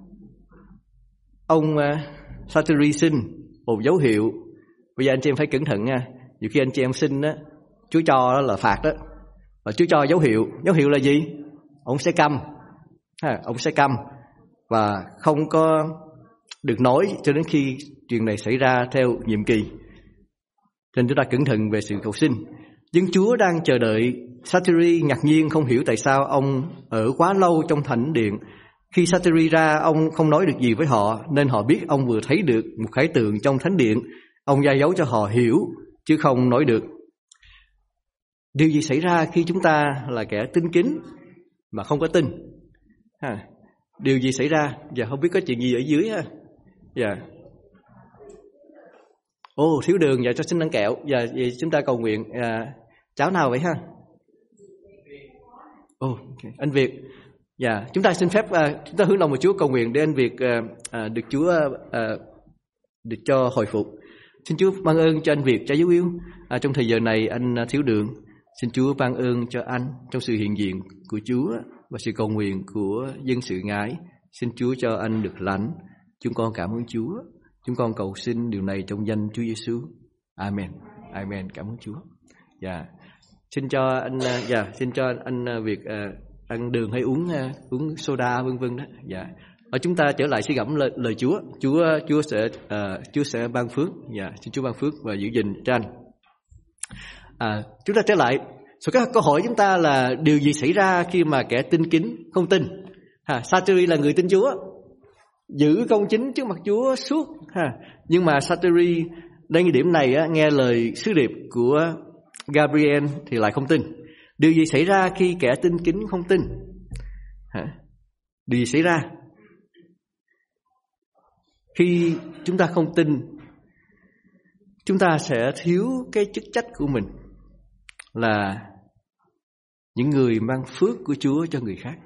ông uh, Zachary xin một dấu hiệu. Bây giờ anh chị em phải cẩn thận nha. Nhiều khi anh chị em xin á, Chúa cho đó là phạt đó. Và Chúa cho dấu hiệu. Dấu hiệu là gì? Ông sẽ câm, ha, ông sẽ câm và không có được nói cho đến khi chuyện này xảy ra theo nhiệm kỳ. Nên chúng ta cẩn thận về sự cầu xin. Nhưng Chúa đang chờ đợi. Zachary ngạc nhiên không hiểu tại sao ông ở quá lâu trong thánh điện. Khi Zachary ra, ông không nói được gì với họ, nên họ biết ông vừa thấy được một khải tượng trong thánh điện. Ông gia dấu cho họ hiểu, chứ không nói được. Điều gì xảy ra khi chúng ta là kẻ tin kính mà không có tin? Ha. Điều gì xảy ra? Dạ không biết có chuyện gì ở dưới ha. Dạ. Ồ, thiếu đường, dạ cho xin ăn kẹo. Dạ, vậy chúng ta cầu nguyện. À, cháu nào vậy ha? Ồ, okay. Anh Việt. Dạ, chúng ta xin phép à, chúng ta hướng lòng một Chúa cầu nguyện để anh Việt à, à, được Chúa à, được cho hồi phục. Xin Chúa ban ơn cho anh Việt, cha dấu yêu. À, trong thời giờ này anh thiếu đường. Xin Chúa ban ơn cho anh trong sự hiện diện của Chúa và sự cầu nguyện của dân sự Ngài. Xin Chúa cho anh được lành. Chúng con cảm ơn Chúa. Chúng con cầu xin điều này trong danh Chúa Giêsu. Amen. Amen. Cảm ơn Chúa. Dạ. Xin cho anh dạ, xin cho anh Việt uh, ăn đường hay uống uh, uống soda vân vân đó. Dạ. Ở chúng ta trở lại suy gẫm lời, lời Chúa. Chúa Chúa sẽ uh, Chúa sẽ ban phước. Dạ, xin Chúa ban phước và giữ gìn cho anh. À, chúng ta trở lại. Số các câu hỏi chúng ta là điều gì xảy ra khi mà kẻ tin kính không tin? Ha, Zachary là người tin Chúa, giữ công chính trước mặt Chúa suốt. Ha, nhưng mà Zachary đến cái điểm này á, nghe lời sứ điệp của Gabriel thì lại không tin. Điều gì xảy ra khi kẻ tin kính không tin? Ha, điều gì xảy ra khi chúng ta không tin? Chúng ta sẽ thiếu cái chức trách của mình là những người mang phước của Chúa cho người khác.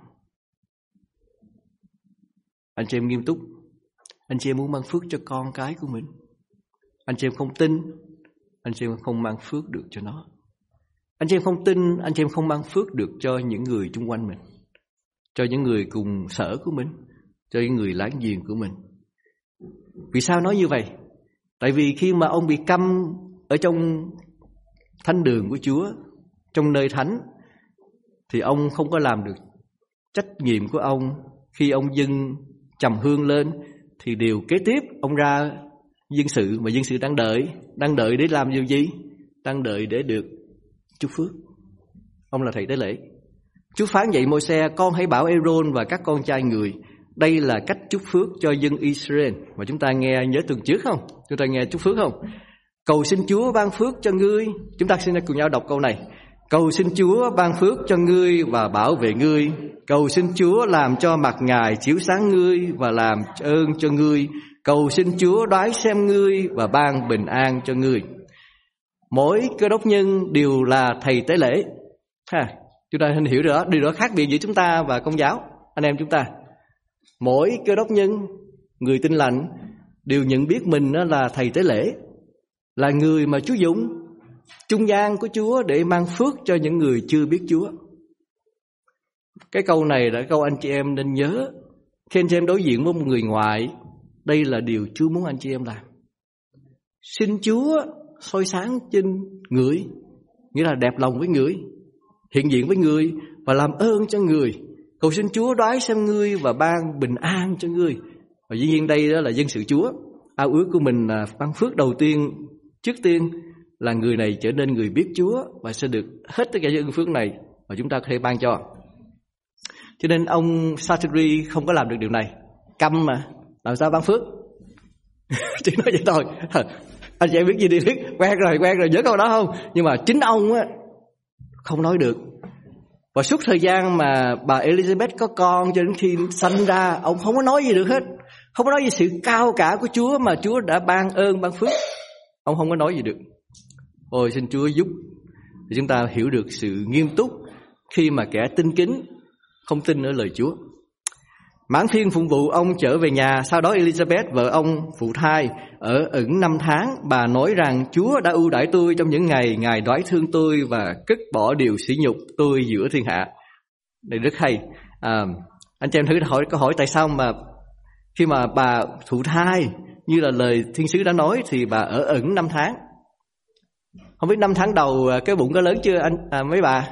Anh chị em nghiêm túc. Anh chị em muốn mang phước cho con cái của mình. Anh chị em không tin, anh chị em không mang phước được cho nó. Anh chị em không tin, anh chị em không mang phước được cho những người xung quanh mình, cho những người cùng sở của mình, cho những người láng giềng của mình. Vì sao nói như vậy? Tại vì khi mà ông bị câm ở trong thánh đường của Chúa, trong nơi thánh, thì ông không có làm được trách nhiệm của ông. Khi ông dâng trầm hương lên thì điều kế tiếp ông ra dân sự, mà dân sự đang đợi, đang đợi để làm điều gì? Đang đợi để được chúc phước. Ông là thầy tế lễ. Chúa phán dạy Môi-se: con hãy bảo Aaron và các con trai người, đây là cách chúc phước cho dân Israel. Mà chúng ta nghe nhớ tuần trước không? Chúng ta nghe chúc phước không? Cầu xin Chúa ban phước cho ngươi. Chúng ta xin cùng nhau đọc câu này. Cầu xin Chúa ban phước cho ngươi và bảo vệ ngươi. Cầu xin Chúa làm cho mặt Ngài chiếu sáng ngươi và làm ơn cho ngươi. Cầu xin Chúa đoái xem ngươi và ban bình an cho ngươi. Mỗi cơ đốc nhân đều là thầy tế lễ, ha, Chúng ta nên hiểu đó, điều đó khác biệt giữa chúng ta và Công giáo, anh em chúng ta. Mỗi Cơ Đốc nhân, người tin lành đều nhận biết mình là thầy tế lễ, là người mà Chúa dùng, trung gian của Chúa để mang phước cho những người chưa biết Chúa. Cái câu này là câu anh chị em nên nhớ. Khi anh chị em đối diện với một người ngoại, đây là điều Chúa muốn anh chị em làm. Xin Chúa soi sáng trên người, nghĩa là đẹp lòng với người, hiện diện với người và làm ơn cho người. Cầu xin Chúa đoái xem ngươi và ban bình an cho ngươi. Và dĩ nhiên đây đó là dân sự Chúa. Ao ước của mình là ban phước đầu tiên, trước tiên là người này trở nên người biết Chúa và sẽ được hết tất cả những ơn phước này và chúng ta có thể ban cho. Cho nên ông Sartori không có làm được điều này. Câm mà, làm sao ban phước? Chỉ nói vậy thôi. Anh chị em biết gì đi biết, quen rồi, quen rồi, nhớ câu đó không? Nhưng mà chính ông á không nói được. Và suốt thời gian mà bà Elizabeth có con cho đến khi sanh ra, ông không có nói gì được hết. Không có nói về sự cao cả của Chúa mà Chúa đã ban ơn, ban phước. Ông không có nói gì được. Ôi xin Chúa giúp để chúng ta hiểu được sự nghiêm túc khi mà kẻ tin kính không tin ở lời Chúa. Mãn phiên phụng vụ ông trở về nhà. Sau đó Elizabeth, vợ ông phụ thai, ở ẩn năm tháng. Bà nói rằng Chúa đã ưu đãi tôi trong những ngày Ngài đoái thương tôi và cất bỏ điều sỉ nhục tôi giữa thiên hạ. Đây rất hay. À, anh chị em thử hỏi câu hỏi tại sao mà khi mà bà thụ thai như là lời thiên sứ đã nói thì bà ở ẩn năm tháng. Không biết năm tháng đầu cái bụng có lớn chưa anh à, mấy bà?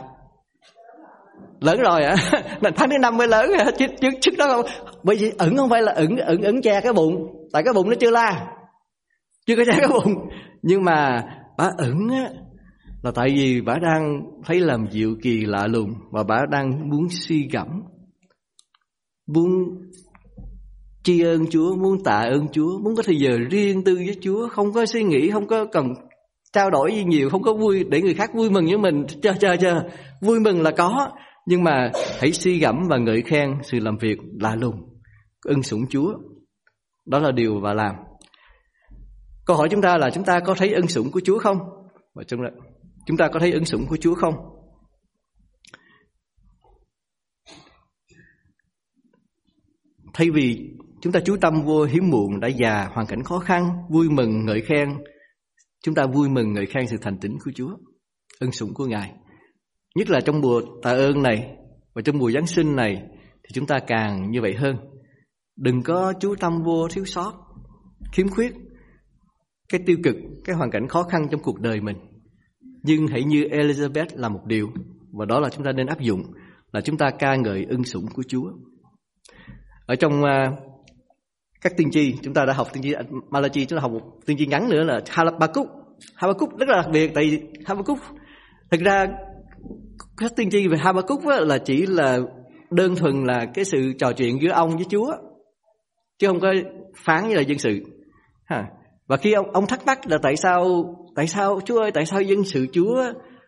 Lớn rồi hả? À? Tháng thứ năm mới lớn hả? Chứ, chứ, trước đó không. Bởi vì ẩn không phải là ẩn ẩn ẩn che cái bụng, tại cái bụng nó chưa la, chưa có che cái bụng. Nhưng mà bà ẩn á là tại vì bà đang thấy làm diệu kỳ lạ lùng và bà đang muốn suy gẫm, muốn tri ân Chúa, muốn tạ ơn Chúa, muốn có thời giờ riêng tư với Chúa, không có suy nghĩ, không có cần trao đổi gì nhiều, không có vui để người khác vui mừng với mình. Chờ chờ chờ, vui mừng là có, nhưng mà hãy suy gẫm và ngợi khen sự làm việc lạ lùng, ân sủng Chúa. Đó là điều bà làm. Câu hỏi chúng ta là chúng ta có thấy ân sủng của Chúa không? Và chúng ta, chúng ta có thấy ân sủng của Chúa không? Thay vì chúng ta chú tâm vô hiếm muộn đã già, hoàn cảnh khó khăn, vui mừng ngợi khen, chúng ta vui mừng ngợi khen sự thành tín của Chúa, ân sủng của Ngài. Nhất là trong mùa tạ ơn này và trong mùa Giáng sinh này thì chúng ta càng như vậy hơn. Đừng có chú tâm vô thiếu sót, khiếm khuyết, cái tiêu cực, cái hoàn cảnh khó khăn trong cuộc đời mình. Nhưng hãy như Elizabeth làm một điều, và đó là chúng ta nên áp dụng, là chúng ta ca ngợi ân sủng của Chúa. Ở trong uh, các tiên tri, chúng ta đã học tiên tri Malachi, chúng ta học một tiên tri ngắn nữa là Habakkuk. Habakkuk rất là đặc biệt, tại vì Habakkuk thực ra các tiên tri về Habakkuk là chỉ là đơn thuần là cái sự trò chuyện giữa ông với Chúa, chứ không có phán như là dân sự. Ha. Và khi ông ông thắc mắc là tại sao tại sao Chúa ơi, tại sao dân sự Chúa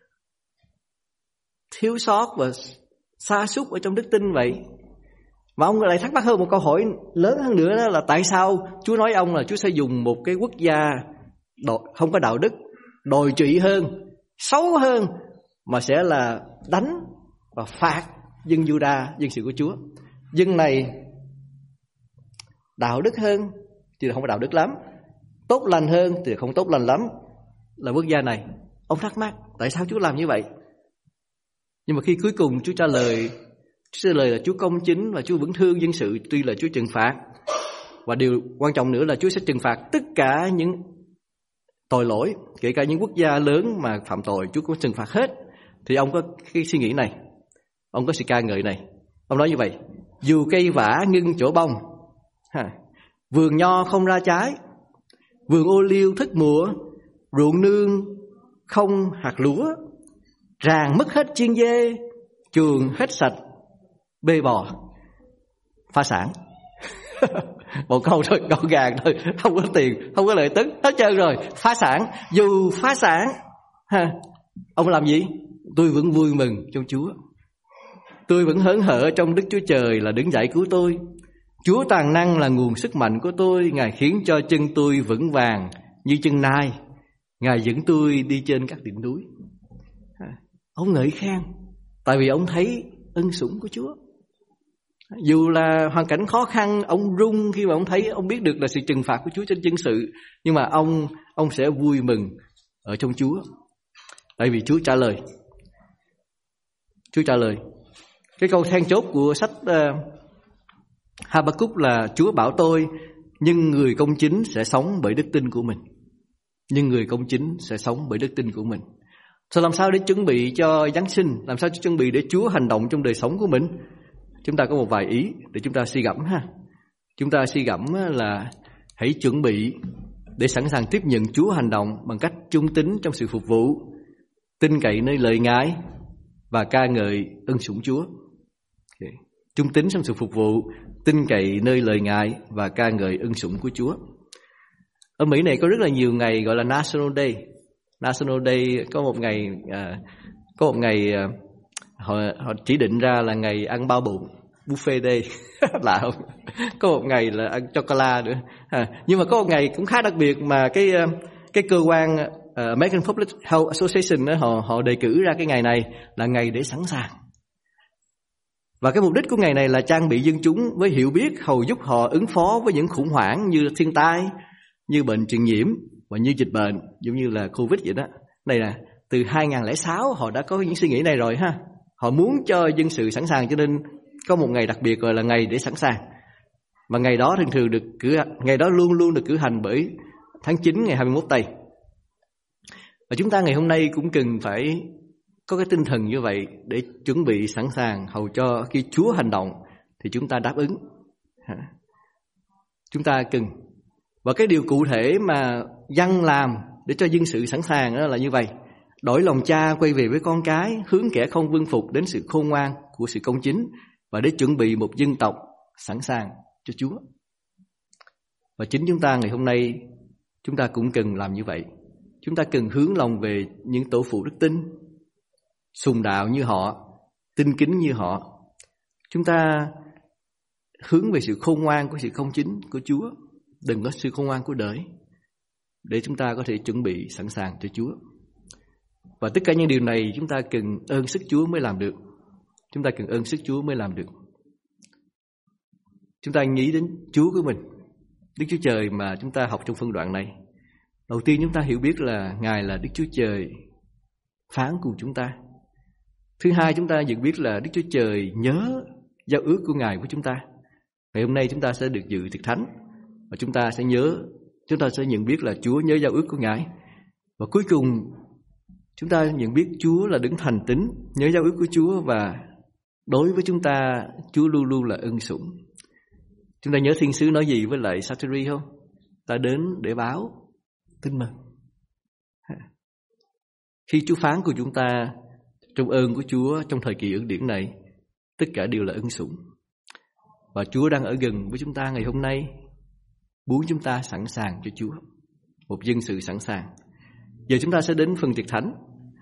thiếu sót và sa sút ở trong đức tin vậy? Mà ông lại thắc mắc hơn một câu hỏi lớn hơn nữa, đó là tại sao Chúa nói ông là Chúa sẽ dùng một cái quốc gia không có đạo đức, đồi trụy hơn, xấu hơn, mà sẽ là đánh và phạt dân Juda, dân sự của Chúa. Dân này đạo đức hơn thì không có đạo đức lắm, tốt lành hơn thì không tốt lành lắm là quốc gia này. Ông thắc mắc tại sao Chúa làm như vậy? Nhưng mà khi cuối cùng Chúa trả lời, Chúa trả lời là Chúa công chính và Chúa vẫn thương dân sự, tuy là Chúa trừng phạt. Và điều quan trọng nữa là Chúa sẽ trừng phạt tất cả những tội lỗi, kể cả những quốc gia lớn mà phạm tội, Chúa cũng trừng phạt hết. Thì ông có cái suy nghĩ này, ông có sự ca ngợi này. Ông nói như vậy: dù cây vả ngưng chỗ bông, ha, vườn nho không ra trái, vườn ô liu thất mùa, ruộng nương không hạt lúa, ràng mất hết chiên dê, chuồng hết sạch bê bò, phá sản. Một câu thôi, câu gàng thôi, không có tiền, không có lợi tức, hết trơn rồi, phá sản. Dù phá sản, ha, ông làm gì? Tôi vẫn vui mừng trong Chúa, tôi vẫn hớn hở trong Đức Chúa Trời là đứng dậy cứu tôi. Chúa toàn năng là nguồn sức mạnh của tôi, Ngài khiến cho chân tôi vững vàng như chân nai, Ngài dẫn tôi đi trên các đỉnh núi. Ông ngợi khen Tại vì ông thấy ân sủng của Chúa. Dù là hoàn cảnh khó khăn, ông run khi mà ông thấy, ông biết được là sự trừng phạt của Chúa trên dân sự, nhưng mà ông ông sẽ vui mừng ở trong Chúa. Tại vì Chúa trả lời. Chúa trả lời. Cái câu then chốt của sách uh, Habakkuk là Chúa bảo tôi, nhưng người công chính sẽ sống bởi đức tin của mình. Nhưng người công chính sẽ sống bởi đức tin của mình. Sao làm sao để chuẩn bị cho Giáng sinh? Làm sao chuẩn bị để Chúa hành động trong đời sống của mình? Chúng ta có một vài ý để chúng ta suy gẫm ha. Chúng ta suy gẫm là hãy chuẩn bị để sẵn sàng tiếp nhận Chúa hành động bằng cách trung tín trong sự phục vụ, tin cậy nơi lời Ngài và ca ngợi ân sủng Chúa. Okay. Trung tín trong sự phục vụ, tin cậy nơi lời Ngài và ca ngợi ân sủng của Chúa. Ở Mỹ này có rất là nhiều ngày gọi là National Day. National Day có một ngày à, có một ngày à, họ, họ chỉ định ra là ngày ăn bao bụng, buffet day. Lạ không? Có một ngày là ăn chocolate nữa. À, nhưng mà có một ngày cũng khá đặc biệt mà cái cái cơ quan uh, American Public Health Association đó, họ họ đề cử ra cái ngày này là ngày để sẵn sàng. Và cái mục đích của ngày này là trang bị dân chúng với hiểu biết hầu giúp họ ứng phó với những khủng hoảng như thiên tai, như bệnh truyền nhiễm và như dịch bệnh, giống như là Covid vậy đó. Này là từ hai không không sáu họ đã có những suy nghĩ này rồi ha. Họ muốn cho dân sự sẵn sàng, cho nên có một ngày đặc biệt gọi là ngày để sẵn sàng. Và ngày đó thường thường được cử ngày đó luôn luôn được cử hành bởi tháng chín ngày hai mươi mốt tây. Và chúng ta ngày hôm nay cũng cần phải có cái tinh thần như vậy để chuẩn bị sẵn sàng hầu cho khi Chúa hành động thì chúng ta đáp ứng. Chúng ta cần. Và cái điều cụ thể mà dân làm để cho dân sự sẵn sàng đó là như vậy. Đổi lòng cha quay về với con cái, hướng kẻ không vâng phục đến sự khôn ngoan của sự công chính, và để chuẩn bị một dân tộc sẵn sàng cho Chúa. Và chính chúng ta ngày hôm nay, chúng ta cũng cần làm như vậy. Chúng ta cần hướng lòng về những tổ phụ đức tin, sùng đạo như họ, tinh kính như họ. Chúng ta hướng về sự khôn ngoan của sự công chính của Chúa, đừng có sự khôn ngoan của đời, để chúng ta có thể chuẩn bị sẵn sàng cho Chúa. Và tất cả những điều này chúng ta cần ơn sức Chúa mới làm được. Chúng ta cần ơn sức Chúa mới làm được. Chúng ta nghĩ đến Chúa của mình, Đức Chúa Trời mà chúng ta học trong phân đoạn này. Đầu tiên chúng ta hiểu biết là Ngài là Đức Chúa Trời phán cùng chúng ta. Thứ hai, chúng ta nhận biết là Đức Chúa Trời nhớ giao ước của Ngài với chúng ta. Ngày hôm nay chúng ta sẽ được dự tiệc thánh, và chúng ta sẽ nhớ, chúng ta sẽ nhận biết là Chúa nhớ giao ước của Ngài. Và cuối cùng chúng ta nhận biết Chúa là đấng thành tín, nhớ giao ước của Chúa, và đối với chúng ta Chúa luôn luôn là ân sủng. Chúng ta nhớ thiên sứ nói gì với lại Sateri không? Ta đến để báo tin mừng. Khi Chúa phán của chúng ta, trong ơn của Chúa trong thời kỳ 恩điển này, tất cả đều là ân sủng. Và Chúa đang ở gần với chúng ta ngày hôm nay, muốn chúng ta sẵn sàng cho Chúa, một dân sự sẵn sàng. Giờ chúng ta sẽ đến phần tiệc thánh.